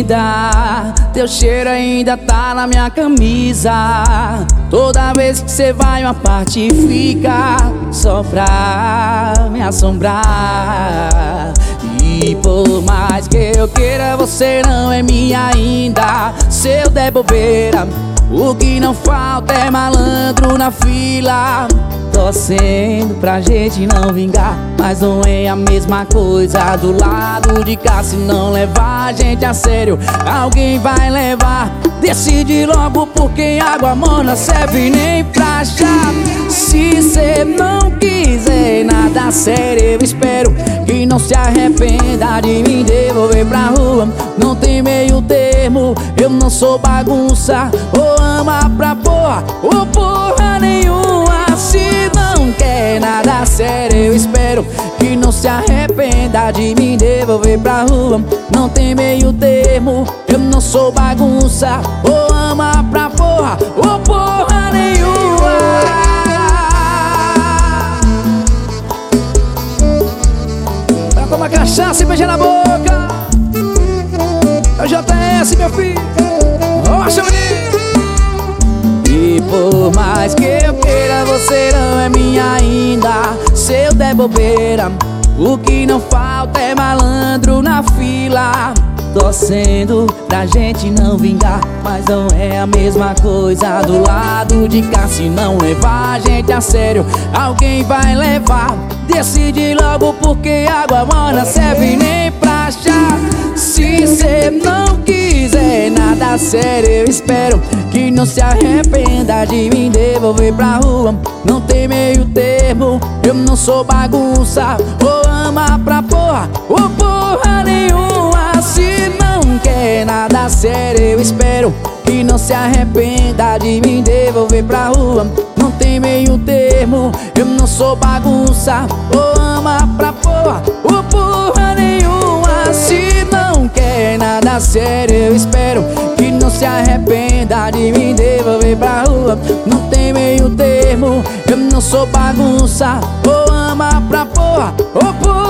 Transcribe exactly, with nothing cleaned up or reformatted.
vida, teu cheiro ainda tá na minha camisa. Toda vez que cê vai uma parte fica só pra me assombrar. E por mais que eu queira, você não é minha ainda. Se eu der bobeira, o que não falta é malandro na fila, torcendo pra gente não vingar. Mas não é a mesma coisa do lado de cá. Se não levar a gente a sério, alguém vai levar. Decide logo, porque água morna serve nem pra chá. Se cê não quiser nada sério, eu espero que não se arrependa de me devolver pra rua. Não tem meio termo, eu não sou bagunça. Ou ama pra porra, ou porra nenhuma. Se não quer nada sério, eu espero que não se arrependa de me devolver pra rua. Não tem meio termo, eu não sou bagunça. Ou ama pra porra, ou porra nenhuma. Pra tomar cachaça e beijar na boca. É o J S, meu filho. Rocha, menino. E por mais que eu queira, você não é minha ainda. Se eu der bobeira, o que não falta é malandro na fila, torcendo pra gente não vingar. Mas não é a mesma coisa do lado de cá. Se não levar a gente a sério, alguém vai levar. Decide logo, porque água morna serve nem pra chá. Se cê não quiser nada sério, eu espero que não se arrependa de me devolver pra rua. Não tem meio termo, eu não sou bagunça. Ou ama pra porra, ou porra nenhuma. Se não quer nada sério, eu espero que não se arrependa de me devolver pra rua. Não tem meio termo, eu não sou bagunça. Ou ama pra porra, ou porra nenhuma. Se não quer nada sério, eu espero que não se arrependa de me devolver pra rua. Não tem meio termo, eu não sou bagunça. Ou ama pra porra, ou porra